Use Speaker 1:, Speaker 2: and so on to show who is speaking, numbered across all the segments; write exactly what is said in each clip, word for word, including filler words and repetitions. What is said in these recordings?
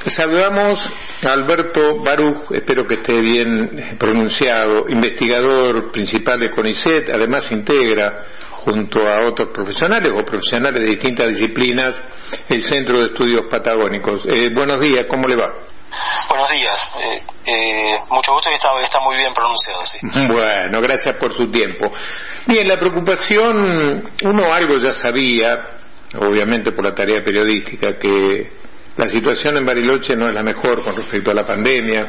Speaker 1: Saludamos a Alberto Baruch, espero que esté bien pronunciado, investigador principal de CONICET, además integra junto a otros profesionales o profesionales de distintas disciplinas el Centro de Estudios Patagónicos. Eh, buenos días, ¿cómo le va?
Speaker 2: Buenos días, eh, eh, mucho gusto y está, está muy bien pronunciado, sí.
Speaker 1: Bueno, gracias por su tiempo. Bien, la preocupación, uno algo ya sabía, obviamente por la tarea periodística, que la situación en Bariloche no es la mejor con respecto a la pandemia.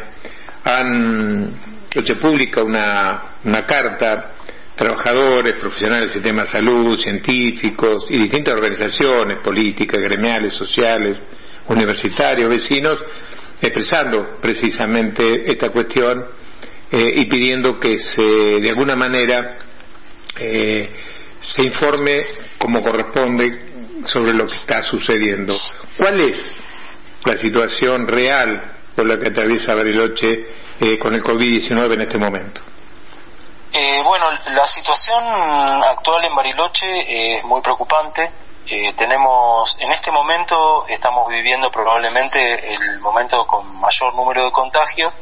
Speaker 1: Han hecho pública una, una carta, trabajadores, profesionales del sistema de salud, científicos y distintas organizaciones políticas, gremiales, sociales, universitarios, vecinos, expresando precisamente esta cuestión eh, y pidiendo que se, de alguna manera, eh, se informe como corresponde sobre lo que está sucediendo. ¿Cuál es la situación real por la que atraviesa Bariloche eh, con el COVID diecinueve en este momento?
Speaker 2: Eh, bueno, la situación actual en Bariloche es muy preocupante. Eh, tenemos, en este momento estamos viviendo probablemente el momento con mayor número de contagios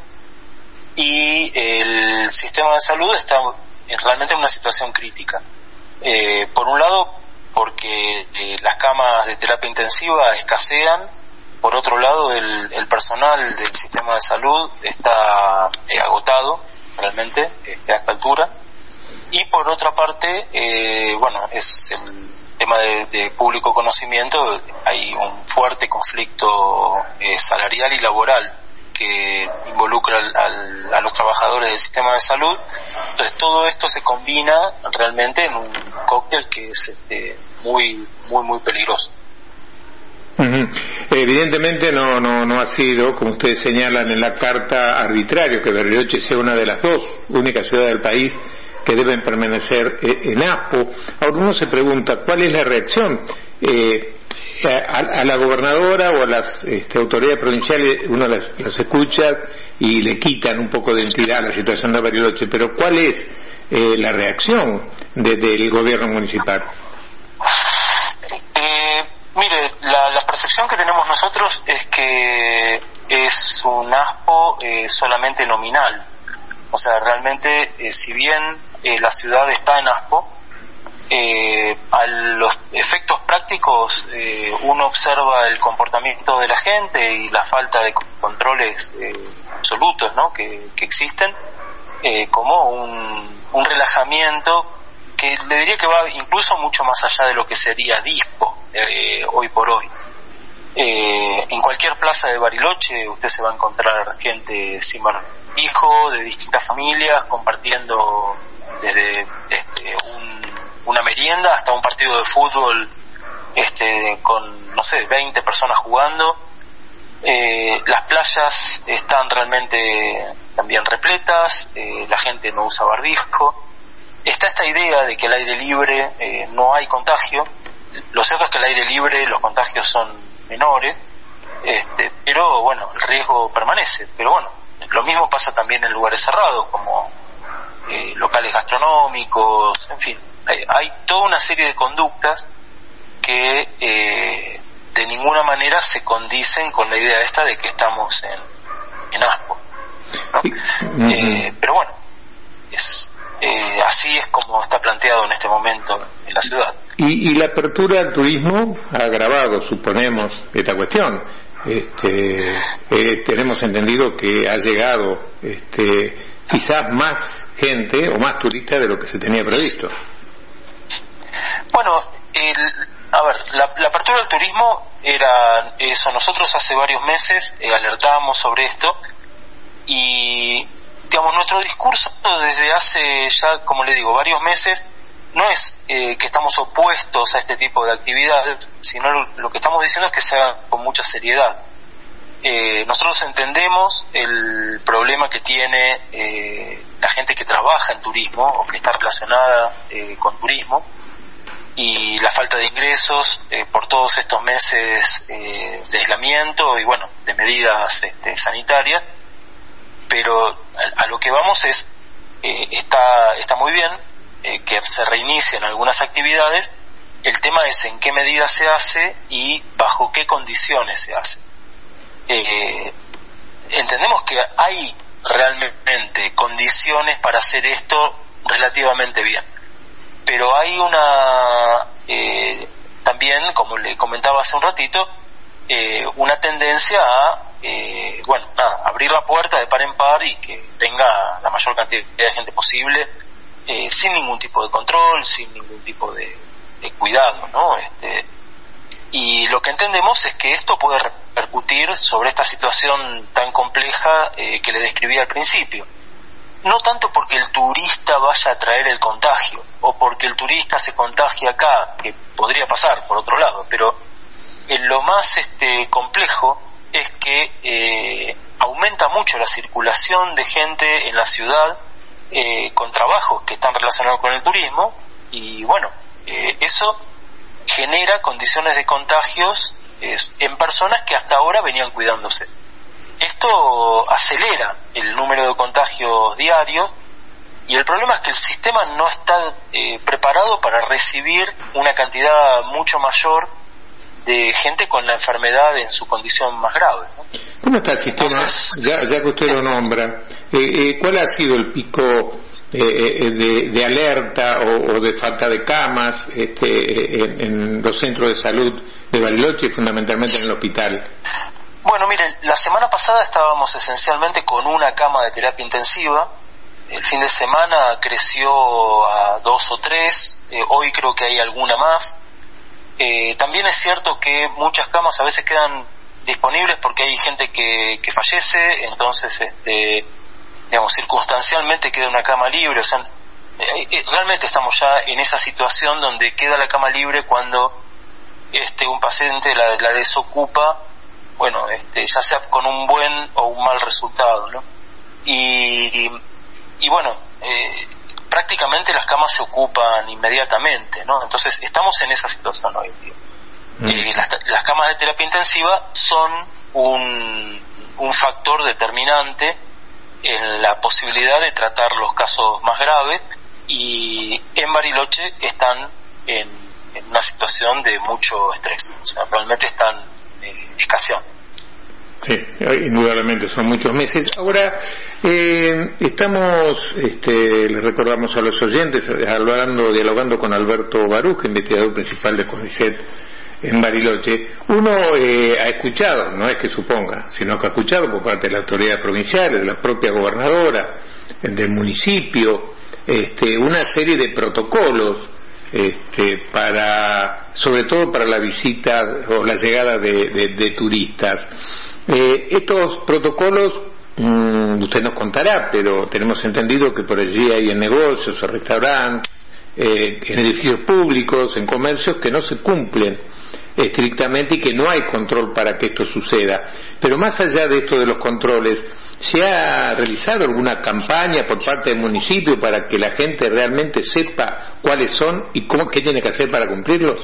Speaker 2: y el sistema de salud está realmente en una situación crítica. Eh, por un lado, porque eh, las camas de terapia intensiva escasean. Por otro lado, el, el personal del sistema de salud está eh, agotado realmente este, a esta altura. Y por otra parte, eh, bueno, es el tema de, de público conocimiento. Hay un fuerte conflicto eh, salarial y laboral que involucra al, al, a los trabajadores del sistema de salud. Entonces todo esto se combina realmente en un cóctel que es este, muy, muy, muy peligroso.
Speaker 1: Uh-huh. Evidentemente no, no, no ha sido, como ustedes señalan en la carta, arbitrario que Bariloche sea una de las dos únicas ciudades del país que deben permanecer eh, en ASPO. Ahora uno se pregunta cuál es la reacción eh, a, a la gobernadora o a las este, autoridades provinciales. Uno las, las escucha y le quitan un poco de entidad a la situación de Bariloche, pero ¿cuál es eh, la reacción de, del gobierno municipal?
Speaker 2: Eh, mire, la, la percepción que tenemos nosotros es que es un ASPO eh, solamente nominal. O sea, realmente, eh, si bien eh, la ciudad está en ASPO, eh, a los efectos prácticos eh, uno observa el comportamiento de la gente y la falta de controles eh, absolutos, ¿no?, que, que existen, eh, como un, un relajamiento que le diría que va incluso mucho más allá de lo que sería dispo eh, hoy por hoy. Eh, en cualquier plaza de Bariloche usted se va a encontrar gente sin barbijo, de distintas familias, compartiendo desde este, un, una merienda hasta un partido de fútbol este, con, no sé, veinte personas jugando. Eh, las playas están realmente también repletas, eh, la gente no usa barbijo. Está esta idea de que al aire libre eh, no hay contagio. Lo cierto es que al aire libre los contagios son menores, este, pero bueno, el riesgo permanece. Pero bueno, lo mismo pasa también en lugares cerrados como eh, locales gastronómicos, en fin, hay, hay toda una serie de conductas que eh, de ninguna manera se condicen con la idea esta de que estamos en, en ASPO, ¿no? Uh-huh. eh, pero bueno, es, eh, así es como está planteado en este momento en la ciudad.
Speaker 1: Y, y la apertura al turismo ha agravado, suponemos, esta cuestión. Este, eh, tenemos entendido que ha llegado este, quizás más gente o más turistas de lo que se tenía previsto.
Speaker 2: Bueno, el, a ver, la, la apertura del turismo era eso. Nosotros hace varios meses eh, alertábamos sobre esto y, digamos, nuestro discurso desde hace ya, como le digo, varios meses no es eh, que estamos opuestos a este tipo de actividades, sino lo, lo que estamos diciendo es que se haga con mucha seriedad. Eh, nosotros entendemos el problema que tiene eh, la gente que trabaja en turismo o que está relacionada eh, con turismo y la falta de ingresos eh, por todos estos meses eh, de aislamiento y bueno, de medidas este, sanitarias, pero a, a lo que vamos es eh, está, está muy bien eh, que se reinicien algunas actividades. El tema es en qué medida se hace y bajo qué condiciones se hace. eh, entendemos que hay realmente condiciones para hacer esto relativamente bien, pero hay una eh, también, como le comentaba hace un ratito, eh, una tendencia a eh, bueno, nada, abrir la puerta de par en par y que venga la mayor cantidad de gente posible, eh, sin ningún tipo de control, sin ningún tipo de, de cuidado, ¿no? Este, y lo que entendemos es que esto puede repercutir sobre esta situación tan compleja eh, que le describí al principio. No tanto porque el turista vaya a traer el contagio, o porque el turista se contagie acá, que podría pasar por otro lado, pero eh, lo más este, complejo es que eh, aumenta mucho la circulación de gente en la ciudad eh, con trabajos que están relacionados con el turismo, y bueno, eh, eso genera condiciones de contagios eh, en personas que hasta ahora venían cuidándose. Esto acelera el número de contagios diarios, y el problema es que el sistema no está eh, preparado para recibir una cantidad mucho mayor de gente con la enfermedad en su condición más grave, ¿no?
Speaker 1: ¿Cómo está el sistema? Entonces, ya, ya que usted lo nombra, eh, eh, ¿cuál ha sido el pico eh, de, de alerta o, o de falta de camas este, en, en los centros de salud de Bariloche y fundamentalmente en el hospital?
Speaker 2: Bueno, miren, la semana pasada estábamos esencialmente con una cama de terapia intensiva. El fin de semana creció a dos o tres, eh, hoy creo que hay alguna más. Eh, también es cierto que muchas camas a veces quedan disponibles porque hay gente que, que fallece, entonces este, digamos, circunstancialmente queda una cama libre. O sea, eh, eh, realmente estamos ya en esa situación donde queda la cama libre cuando este, un paciente la, la desocupa, bueno, este, ya sea con un buen o un mal resultado, ¿no? Y, y, y bueno, eh, prácticamente las camas se ocupan inmediatamente, ¿no? Entonces estamos en esa situación hoy en día. Mm. Eh, las, las camas de terapia intensiva son un, un factor determinante en la posibilidad de tratar los casos más graves, y en Bariloche están en, en una situación de mucho estrés, o sea, realmente están eh, escaseando.
Speaker 1: Sí, indudablemente son muchos meses. Ahora, eh, estamos, este, les recordamos a los oyentes, hablando, dialogando con Alberto Baruch, investigador principal de CONICET en Bariloche. Uno eh, ha escuchado, no es que suponga, sino que ha escuchado por parte de las autoridades provinciales, de la propia gobernadora, del municipio, este, una serie de protocolos este, para, sobre todo para la visita o la llegada de, de, de turistas. Eh, estos protocolos, mmm, usted nos contará, pero tenemos entendido que por allí hay en negocios, en restaurantes, eh, en edificios públicos, en comercios, que no se cumplen estrictamente y que no hay control para que esto suceda. Pero más allá de esto de los controles, ¿se ha realizado alguna campaña por parte del municipio para que la gente realmente sepa cuáles son y cómo, qué tiene que hacer para cumplirlos?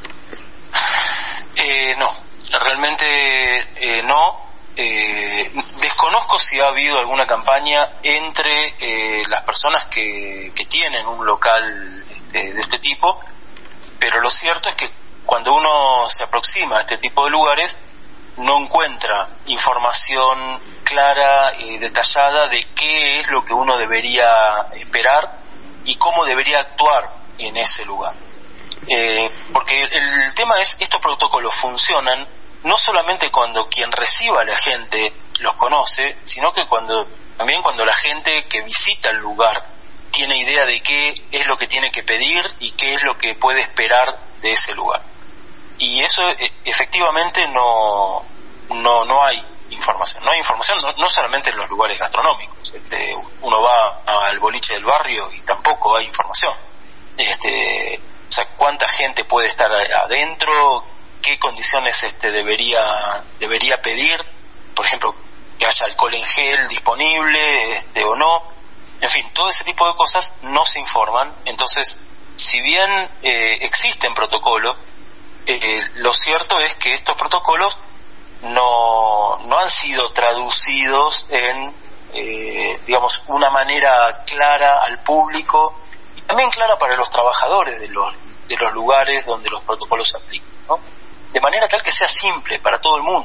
Speaker 2: Eh, no. Realmente eh, no. Eh, desconozco si ha habido alguna campaña entre eh, las personas que, que tienen un local este, de este tipo, pero lo cierto es que cuando uno se aproxima a este tipo de lugares no encuentra información clara y detallada de qué es lo que uno debería esperar y cómo debería actuar en ese lugar. Eh, porque el tema es, estos protocolos funcionan no solamente cuando quien reciba a la gente los conoce, sino que cuando también cuando la gente que visita el lugar tiene idea de qué es lo que tiene que pedir y qué es lo que puede esperar de ese lugar. Y eso efectivamente no no no hay información. No hay información no, no solamente en los lugares gastronómicos. Este, uno va al boliche del barrio y tampoco hay información. Este, o sea, cuánta gente puede estar adentro, qué condiciones este debería debería pedir, por ejemplo, que haya alcohol en gel disponible este o no, en fin, todo ese tipo de cosas no se informan. Entonces, si bien eh, existen protocolos, eh, lo cierto es que estos protocolos no no han sido traducidos en eh, digamos una manera clara al público y también clara para los trabajadores de los de los lugares donde los protocolos se aplican, ¿no? De manera tal que sea simple para todo el mundo.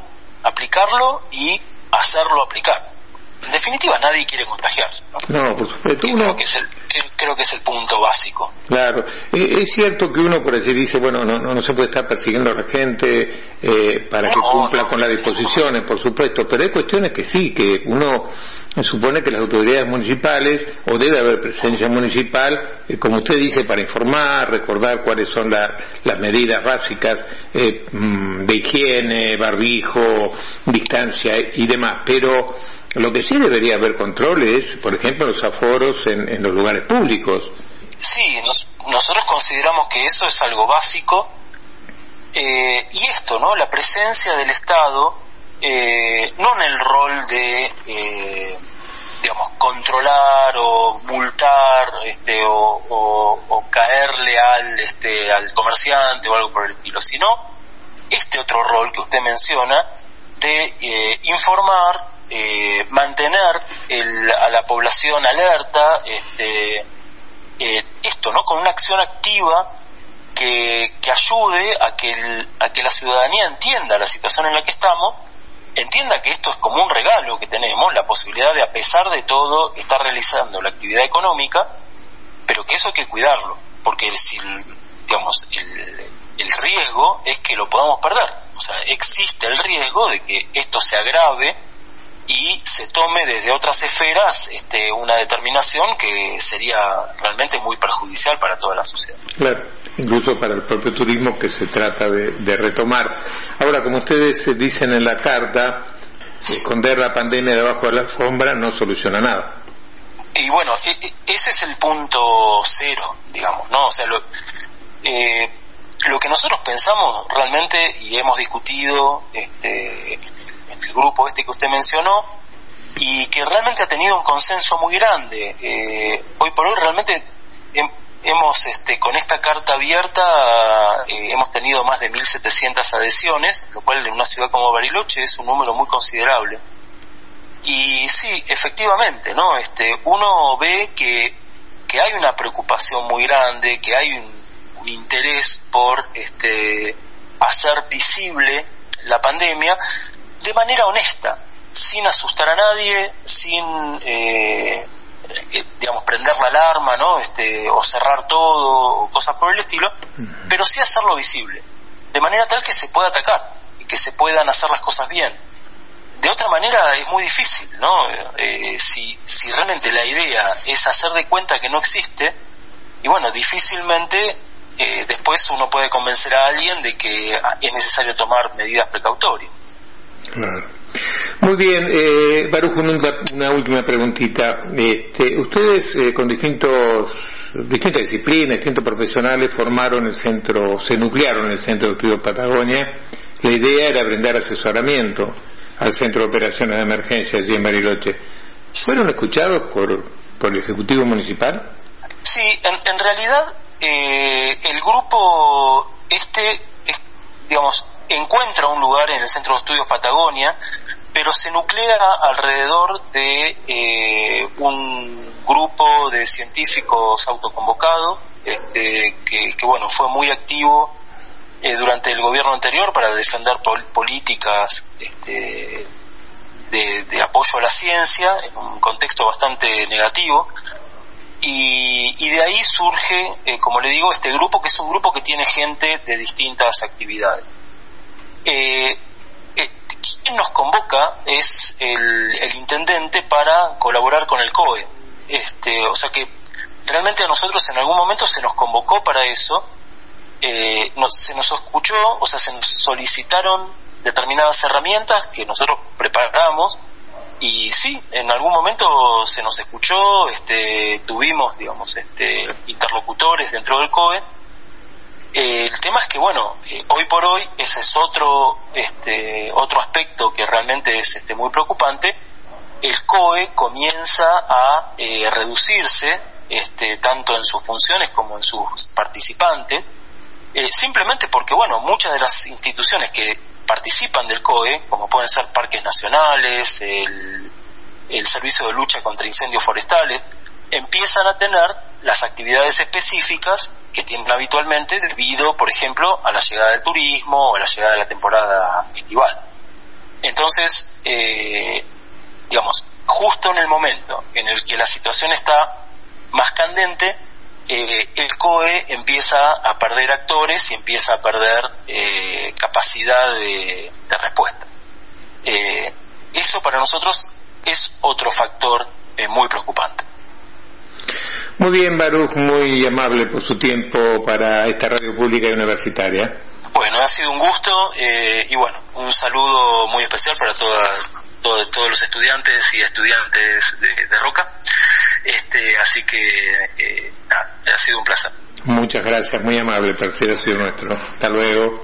Speaker 2: aplicarlo y hacerlo aplicar. En definitiva, nadie quiere contagiarse, ¿no?
Speaker 1: No, por supuesto.
Speaker 2: Uno... Creo, que es el, creo que es el punto básico.
Speaker 1: Claro. Eh, es cierto que uno por así dice, bueno, no, no, no se puede estar persiguiendo a la gente eh, para no, que cumpla no, con las disposiciones, por supuesto, pero hay cuestiones que sí, que uno supone que las autoridades municipales, o debe haber presencia municipal, eh, como usted dice, para informar, recordar cuáles son la, las medidas básicas eh, de higiene, barbijo, distancia y demás, pero lo que sí debería haber control es, por ejemplo, los aforos en, en los lugares públicos.
Speaker 2: Sí, nos, nosotros consideramos que eso es algo básico, eh, y esto, ¿no? La presencia del Estado, eh, no en el rol de, eh, digamos, controlar o multar, este, o, o, o caerle al, este, al comerciante o algo por el estilo, sino este otro rol que usted menciona de eh, informar, Eh, mantener el, a la población alerta, este, eh, esto, ¿no? Con una acción activa que, que ayude a que, el, a que la ciudadanía entienda la situación en la que estamos, entienda que esto es como un regalo que tenemos, la posibilidad de, a pesar de todo, estar realizando la actividad económica, pero que eso hay que cuidarlo, porque si, digamos, el, el riesgo es que lo podamos perder. O sea, existe el riesgo de que esto se agrave y se tome desde otras esferas este, una determinación que sería realmente muy perjudicial para toda la sociedad.
Speaker 1: Claro, incluso para el propio turismo que se trata de, de retomar. Ahora, como ustedes dicen en la carta, esconder la pandemia debajo de la alfombra no soluciona nada.
Speaker 2: Y bueno, ese es el punto cero, digamos, ¿no? O sea, lo, eh, lo que nosotros pensamos realmente, y hemos discutido este, el grupo este que usted mencionó, y que realmente ha tenido un consenso muy grande. Eh, hoy por hoy realmente he, hemos, este, con esta carta abierta, eh, hemos tenido más de mil setecientas adhesiones, lo cual en una ciudad como Bariloche es un número muy considerable. Y sí, efectivamente, ¿no? Este, uno ve que, que hay una preocupación muy grande, que hay un, un interés por este, hacer visible la pandemia de manera honesta, sin asustar a nadie, sin, eh, eh, digamos, prender la alarma, ¿no? Este, o cerrar todo, o cosas por el estilo, pero sí hacerlo visible, de manera tal que se pueda atacar y que se puedan hacer las cosas bien. De otra manera es muy difícil, ¿no? Eh, si, si realmente la idea es hacer de cuenta que no existe, y bueno, difícilmente eh, después uno puede convencer a alguien de que es necesario tomar medidas precautorias.
Speaker 1: Claro. Muy bien, eh, Baruch, una, una última preguntita. Este, ustedes eh, con distintos distintas disciplinas, distintos profesionales formaron el centro, se nuclearon en el Centro de Estudios Patagonia. La idea era brindar asesoramiento al Centro de Operaciones de Emergencia allí en Bariloche. ¿Fueron escuchados por, por el Ejecutivo Municipal?
Speaker 2: Sí, en, en realidad eh, el grupo este, es, digamos, encuentra un lugar en el Centro de Estudios Patagonia, pero se nuclea alrededor de eh, un grupo de científicos autoconvocados, este, que, que bueno, fue muy activo eh, durante el gobierno anterior para defender pol- políticas este, de, de apoyo a la ciencia en un contexto bastante negativo. Y, y de ahí surge, eh, como le digo, este grupo, que es un grupo que tiene gente de distintas actividades. Eh, eh, quien nos convoca es el, el intendente para colaborar con el C O E. Este, o sea que realmente a nosotros en algún momento se nos convocó para eso, eh, nos, se nos escuchó, o sea, se nos solicitaron determinadas herramientas que nosotros preparamos, y sí, en algún momento se nos escuchó, este, tuvimos, digamos, este, interlocutores dentro del C O E. Eh, el tema es que, bueno, eh, hoy por hoy ese es otro este, otro aspecto que realmente es este, muy preocupante. El C O E comienza a eh, reducirse, este, tanto en sus funciones como en sus participantes, eh, simplemente porque, bueno, muchas de las instituciones que participan del C O E, como pueden ser parques nacionales, el, el Servicio de Lucha contra Incendios Forestales, empiezan a tener las actividades específicas que tienen habitualmente debido, por ejemplo, a la llegada del turismo o a la llegada de la temporada estival. Entonces, eh, digamos, justo en el momento en el que la situación está más candente, eh, el C O E empieza a perder actores y empieza a perder eh, capacidad de, de respuesta. Eh, eso para nosotros es otro factor eh, muy preocupante.
Speaker 1: Muy bien, Baruch, muy amable por su tiempo para esta radio pública y universitaria.
Speaker 2: Bueno, ha sido un gusto eh, y bueno, un saludo muy especial para toda, todo, todos los estudiantes y estudiantes de, de Roca. Este, así que eh, nada, ha sido un placer.
Speaker 1: Muchas gracias, muy amable, placer ha sido nuestro. Hasta luego.